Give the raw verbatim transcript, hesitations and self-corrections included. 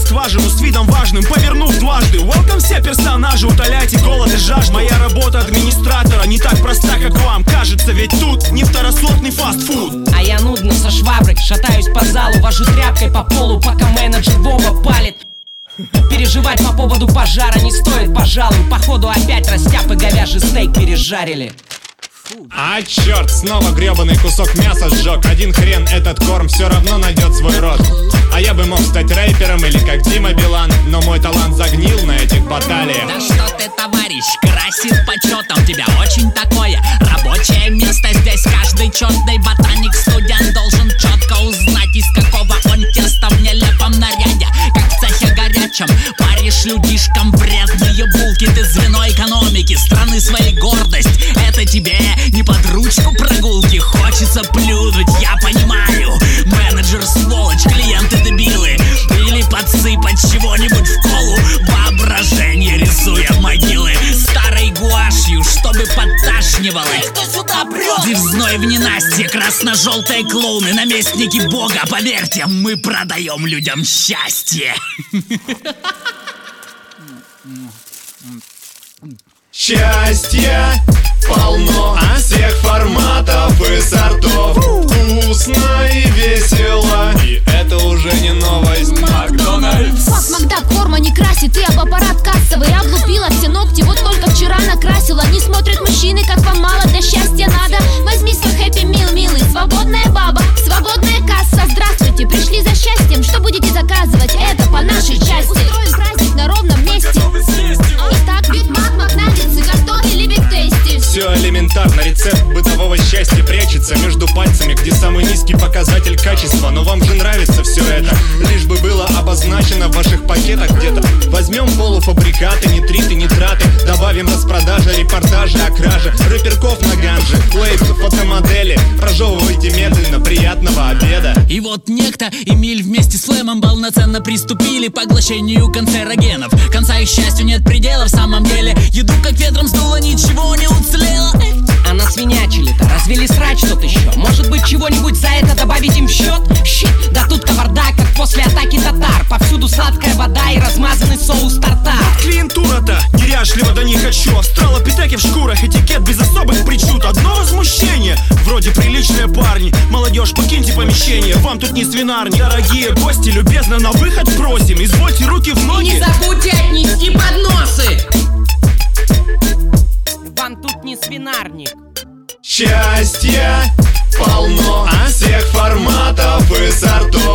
скважину с видом важным, повернув дважды. Welcome все персонажи, утоляйте голод и жажду. Моя работа администратора не так проста, как вам кажется, ведь тут не второсортный фастфуд. А я нудно со шваброй шатаюсь по залу, вожу тряпкой по полу, пока менеджер Вова палит. Переживать по поводу пожара не стоит, пожалуй. Походу опять растяпы говяжий стейк пережарили. А черт, снова гребаный кусок мяса сжег. Один хрен этот корм все равно найдет свой рот. А я бы мог стать рэпером или как Дима Билан, но мой талант загнил на этих баталиях. Да что ты, товарищ, красит почетом. У тебя очень такое рабочее место. Здесь каждый четный ботаник, студент должен четко узнать, из какого он теста в нелепом наряде, как в цехе горячем. Паришь людишкам вредные булки. Ты звено экономики, страны своей гордость. Это тебе не под ручку прогулки. Хочется плюнуть, я понимаю. Менеджер сволочь, клиенты дебилы. Или подсыпать чего-нибудь в колу. Воображение рисуя могилы старой гуашью, чтобы подташнивало. Кто сюда прет? Дивзной в ненастье, красно-желтые клоуны, наместники бога. Поверьте, мы продаем людям счастье. Счастье полно всех форматов и сортов. Вкусно и весело, и это уже не новость. Макдональдс. Фак, Макдак форма не красит, ты об аппарат кассовый. Облупила все ногти, вот только вчера накрасила. Не смотрят мужчины, как вам мало, для счастья надо. Возьми свой хэппи мил, милый. Свободная баба, свободная касса. Здравствуйте, пришли за счастьем. Что будете заказывать? Это по нашей части. Устроим праздник на ровном месте. Итак, Биг Мак, Макнаггетсы, картофель или Биг Тейсти. Все элементарно, рецепт бытового счастья прячется между пальцами, где самый низкий показатель качества. Но вам же нравится все это, лишь бы было обозначено в ваших пакетах где-то. Возьмем полуфабрикаты, нитриты, нитраты, добавим распродажи, репортажи о краже, рэперков на ганже, лейблы, фотомодели. Прожевывайте медленно, приятного обеда. И вот некто Эмиль вместе с Флемом полноценно приступили к поглощению канцерогенов. Конца их счастью нет предела, в самом деле. Еду как ветром сдуло, ничего не уцелело. А насвинячили-то, развели срач тут еще. Может быть, чего-нибудь за это добавить им в счет? Щит, да тут кавардак, как после атаки татар. Повсюду сладкая вода и размазанный соус тартар. Клиентура-то неряшлива, да не хочу. Австралопитеки в шкурах, этикет без особых причуд. Одно возмущение, вроде приличные парни. Молодежь, покиньте помещение, вам тут не свинарник. Дорогие гости, любезно на выход просим. Извольте руки в ноги. И не забудьте отнести подносы. Вам тут не свинарник. Счастье полно всех форматов и сортов.